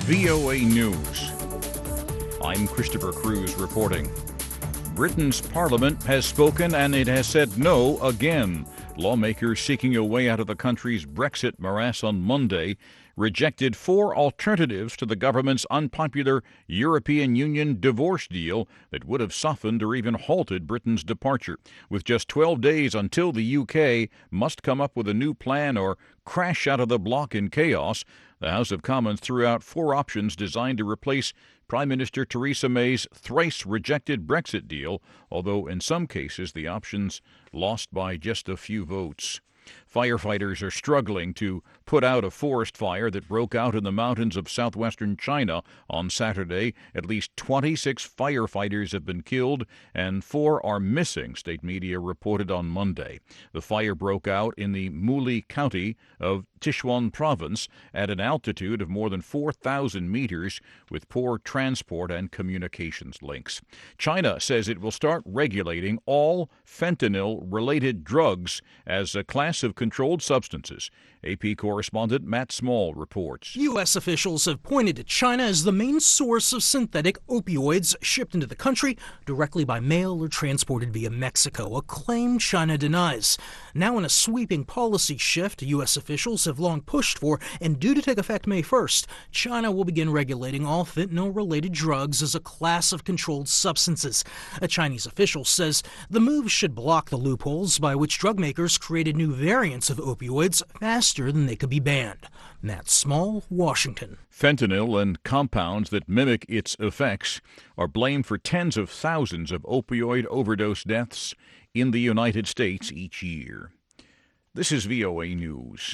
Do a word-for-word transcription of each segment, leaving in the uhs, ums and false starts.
V O A News. I'm Christopher Cruz reporting. Britain's parliament has spoken and it has said no again. Lawmakers seeking a way out of the country's Brexit morass on Monday rejected four alternatives to the government's unpopular European Union divorce deal that would have softened or even halted Britain's departure. With just twelve days until the U K must come up with a new plan or crash out of the bloc in chaos, the House of Commons threw out four options designed to replace Prime Minister Theresa May's thrice-rejected Brexit deal, although in some cases the options lost by just a few votes. Firefighters are struggling to put out a forest fire that broke out in the mountains of southwestern China on Saturday. At least twenty-six firefighters have been killed and four are missing, state media reported on Monday. The fire broke out in the Muli County of Sichuan Province at an altitude of more than four thousand meters with poor transport and communications links. China says it will start regulating all fentanyl-related drugs as a class of controlled substances. A P correspondent Matt Small reports. U S officials have pointed to China as the main source of synthetic opioids shipped into the country directly by mail or transported via Mexico, a claim China denies. Now, in a sweeping policy shift U S officials have long pushed for and due to take effect May first, China will begin regulating all fentanyl-related drugs as a class of controlled substances. A Chinese official says the move should block the loopholes by which drug makers created new variants of opioids faster than they could be banned. Matt Small, Washington. Fentanyl and compounds that mimic its effects are blamed for tens of thousands of opioid overdose deaths in the United States each year. This is V O A News.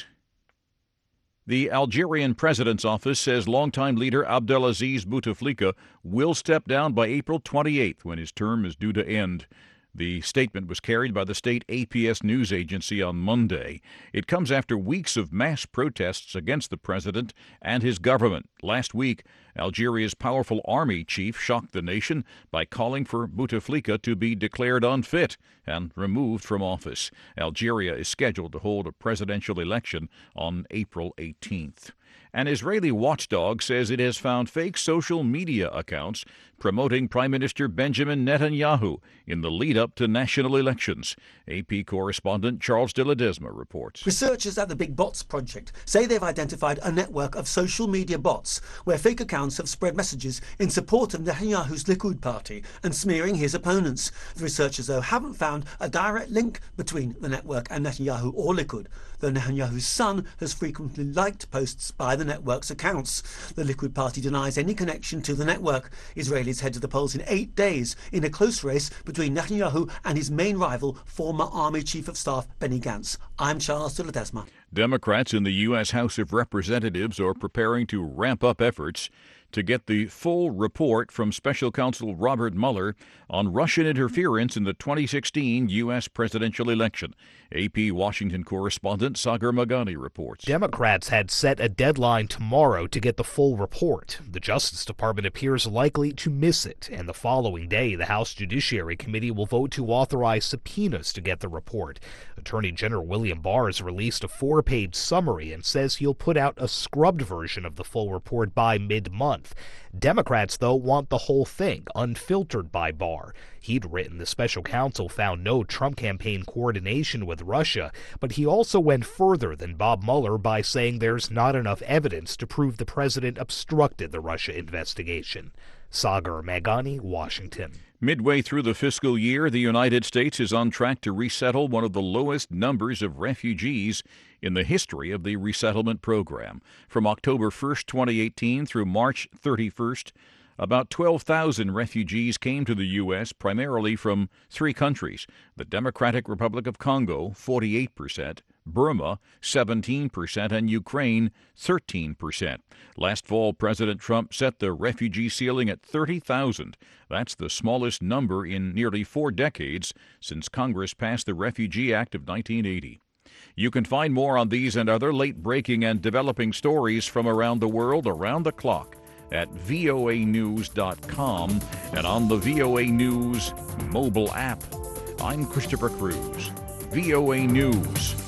The Algerian president's office says longtime leader Abdelaziz Bouteflika will step down by April twenty-eighth when his term is due to end. The statement was carried by the state A P S news agency on Monday. It comes after weeks of mass protests against the president and his government. Last week, Algeria's powerful army chief shocked the nation by calling for Bouteflika to be declared unfit and removed from office. Algeria is scheduled to hold a presidential election on April eighteenth. An Israeli watchdog says it has found fake social media accounts promoting Prime Minister Benjamin Netanyahu in the lead-up to national elections. A P correspondent Charles de Ledesma reports. Researchers at the Big Bots Project say they've identified a network of social media bots where fake accounts have spread messages in support of Netanyahu's Likud party and smearing his opponents. The researchers, though, haven't found a direct link between the network and Netanyahu or Likud, though Netanyahu's son has frequently liked posts by the network's accounts. The Likud party denies any connection to the network. Israelis head to the polls in eight days in a close race between Netanyahu and his main rival, former Army Chief of Staff Benny Gantz. I'm Charles de Ledesma. Democrats in the U S House of Representatives are preparing to ramp up efforts to get the full report from Special Counsel Robert Mueller on Russian interference in the twenty sixteen U S presidential election. A P Washington correspondent Sagar Magani reports. Democrats had set a deadline tomorrow to get the full report. The Justice Department appears likely to miss it, and the following day the House Judiciary Committee will vote to authorize subpoenas to get the report. Attorney General William Barr has released a four-page summary and says he'll put out a scrubbed version of the full report by mid-month. Democrats, though, want the whole thing, unfiltered by Barr. He'd written the special counsel found no Trump campaign coordination with Russia, but he also went further than Bob Mueller by saying there's not enough evidence to prove the president obstructed the Russia investigation. Sagar Magani, Washington. Midway through the fiscal year, the United States is on track to resettle one of the lowest numbers of refugees in the history of the resettlement program. From October first, twenty eighteen through March thirty-first, about twelve thousand refugees came to the U S, primarily from three countries: the Democratic Republic of Congo, forty-eight percent, Burma, seventeen percent, and Ukraine, thirteen percent. Last fall, President Trump set the refugee ceiling at thirty thousand. That's the smallest number in nearly four decades since Congress passed the Refugee Act of nineteen eighty. You can find more on these and other late-breaking and developing stories from around the world around the clock at V O A news dot com and on the V O A News mobile app. I'm Christopher Cruz, V O A News.